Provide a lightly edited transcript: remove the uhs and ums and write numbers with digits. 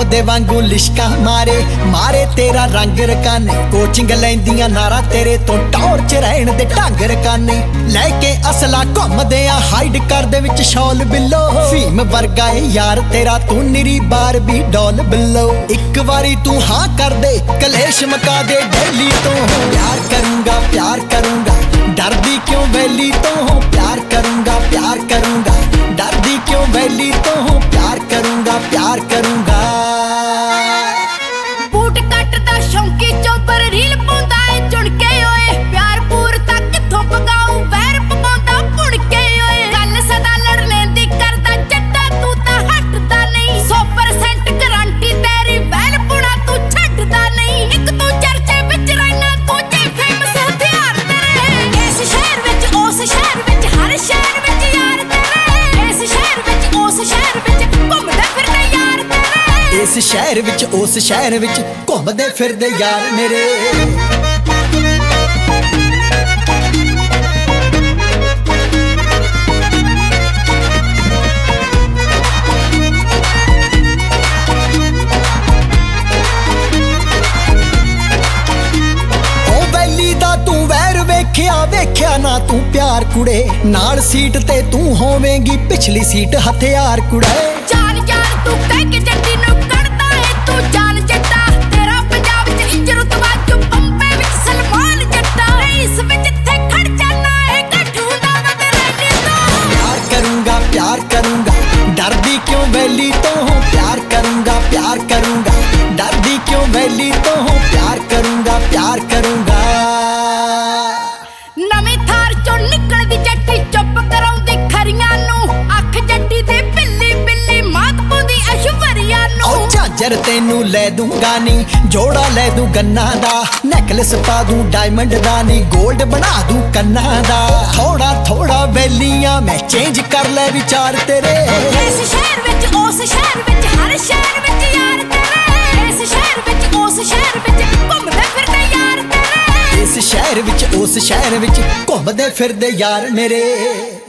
ਦੇ ਵਾਂਗੂ ਲਿਸ਼ਕਾ ਮਾਰੇ ਤੇਰਾ ਰੰਗ ਰਕਾਨੇ। ਕੋਚਿੰਗ ਲੈਂਦੀਆਂ ਨਾਰਾ ਤੇਰੇ ਤੋਂ ਟੌਰ ਚ ਰਹਿਣ ਦੇ ਢੰਗ ਰਕਾਨੇ। ਲੈ ਕੇ ਅਸਲਾ ਘੁੰਮਦੇ ਆ ਹਾਈਡ ਕਰਦੇ ਵਿੱਚ ਸ਼ੌਲ ਬਿੱਲੋ। ਫੀਮ ਵਰਗਾ ਏ ਯਾਰ ਤੇਰਾ ਤੂੰ ਨਿਰੀ ਬਾਰ ਵੀ ਡੋਲ ਬਿੱਲੋ। ਇੱਕ ਵਾਰੀ ਤੂੰ ਹਾਂ ਕਰ ਦੇ ਕਲੇਸ਼ ਮਕਾ ਦੇ ਡੈਲੀ ਤੋਂ। ਪਿਆਰ ਕਰੂੰਗਾ ਡਰਦੀ ਕਿਉਂ ਵੈਲੀ ਤੋਂ। ਪਿਆਰ ਕਰੂੰਗਾ ਡਰਦੀ ਕਿਉਂ ਵੈਲੀ ਤੋਂ। ਪਿਆਰ ਕਰੂੰਗਾ ਬੂਟ ਕੱਟਦਾ ਸ਼ੌਂਕੀ ਚੋਬਰ ਰੀਲ ਪਾਉਂਦਾ ਏ ਚੁਣ ਕੇ ਓਏ। ਪਿਆਰ ਪੂਰ ਤੱਕ ਕਿੱਥੋਂ ਪਗਾਉ ਵੈਰ ਪਵਾਉਂਦਾ ਭੁਣ ਕੇ ਓਏ। ਗੱਲ ਸਦਾ ਲੜ ਲੈਂਦੀ ਕਰਦਾ ਜੱਟਾ ਤੂੰ ਤਾਂ ਹਟਦਾ ਨਹੀਂ। 100% ਗਰੰਟੀ ਤੇਰੀ ਵੈਲ ਪੁਣਾ ਤੂੰ ਛੱਡਦਾ ਨਹੀਂ। ਇੱਕ ਤੂੰ ਚਰਚੇ ਵਿੱਚ ਰਹਿਣਾ ਤੂੰ ਜੇ ਫੇਮਸ ਹਥਿਆਰ ਤੇਰੇ। ਇਸ ਸ਼ਹਿਰ ਵਿੱਚ ਉਸ ਸ਼ਹਿਰ ਵਿੱਚ ਹਰ ਸ਼ਹਿਰ ਵਿੱਚ ਯਾਰ ਤੇਰੇ। ਇਸ ਸ਼ਹਿਰ ਵਿੱਚ ਉਸ ਸ਼ਹਿਰ ਵਿੱਚ ਘੁੰਮਦਾ ਫਿਰਦਾ ਯਾਰ ਤੇਰੇ। ਇਸ ਸ਼ਹਿਰ ਵਿੱਚ ਉਸ ਸ਼ਹਿਰ ਵਿੱਚ ਘੁੰਮਦੇ ਫਿਰਦੇ ਯਾਰ ਮੇਰੇ। ਉਹ ਵੈਲੀ ਦਾ ਤੂੰ ਵੈਰ ਵੇਖਿਆ ਨਾ ਤੂੰ ਪਿਆਰ ਕੁੜੇ। ਨਾਲ ਸੀਟ ਤੇ ਤੂੰ ਹੋਵੇਂਗੀ ਪਿਛਲੀ ਸੀਟ ਹਥਿਆਰ ਕੁੜੇ। ਜਾਨ ਤੂੰ ਕਹਿ ਕੇ ਜੱਟੀ ਨੂੰ ਕੱਢਦਾ ਏ ਤੂੰ ਜਾਨ ਜੱਟਾ। ਤੇਰਾ ਪੰਜਾਬ ਚ ਇੱਜ਼ਤ ਰੁਤਬਾ ਜੋ ਬੰਬੇ ਵਿੱਚ ਸਲਮਾਨ ਜੱਟਾ। ਇਸ ਵਿੱਚ ਇੱਥੇ ਖੜ ਜਾਣਾ ਏ ਗੱਠੂ ਦਾ ਬਦਲੇ ਤੋਂ। ਪਿਆਰ ਕਰੂੰਗਾ ਡਰਦੀ ਕਿਉਂ ਵੈਲੀ ਤੋਂ। ਪਿਆਰ ਕਰੂੰਗਾ ਡਰਦੀ ਕਿਉਂ ਵੈਲੀ ਤੋਂ। ਪਿਆਰ ਕਰੂੰਗਾ ਨਵੀਂ ਥਾਰ ਚੋਂ ਨਿਕਲਦੀ ਜੱਟੀ ਚੁੱਪ ਕਰਾਉਂਦੀ ਖਰੀਆਂ ਨੂੰ। ਅੱਖ ਜੱਟੀ ਦੇ ਬਿੱਲੀ ਮਾਤ ਪਾਉਂਦੀ ਐਸ਼ਵਰੀਆ ਨੂੰ। ਉਹ ਝਾਂਜਰ ਤੈਨੂੰ ਲੈ ਦੂੰਗਾ ਨੀ ਜੋੜਾ ਲੈ ਦੂੰ ਗੰਨਾ ਦਾ। ਨੈਕਲਸ ਪਾ ਦੂੰ ਡਾਇਮੰਡ ਦਾ ਨੀ ਗੋਲਡ ਬਣਾ ਦੂੰ ਕੰਨਾਂ ਦਾ। ਥੋੜਾ ਵੈਲੀਆਂ ਮੈਂ ਚੇਂਜ ਕਰ ਲੈ ਵਿਚਾਰ ਤੇਰੇ। ਇਸ ਸ਼ਹਿਰ ਵਿੱਚ ਉਸ ਸ਼ਹਿਰ ਵਿੱਚ ਹਰ ਸ਼ਹਿਰ ਵਿੱਚ ਯਾਰ ਤੇਰੇ। ਇਸ ਸ਼ਹਿਰ ਵਿੱਚ ਉਸ ਸ਼ਹਿਰ ਵਿੱਚ ਘੁੰਮਦੇ ਫਿਰਦੇ ਯਾਰ ਤੇਰੇ। ਇਸ ਸ਼ਹਿਰ ਵਿੱਚ ਉਸ ਸ਼ਹਿਰ ਵਿੱਚ ਘੁੰਮਦੇ ਫਿਰਦੇ ਯਾਰ ਮੇਰੇ।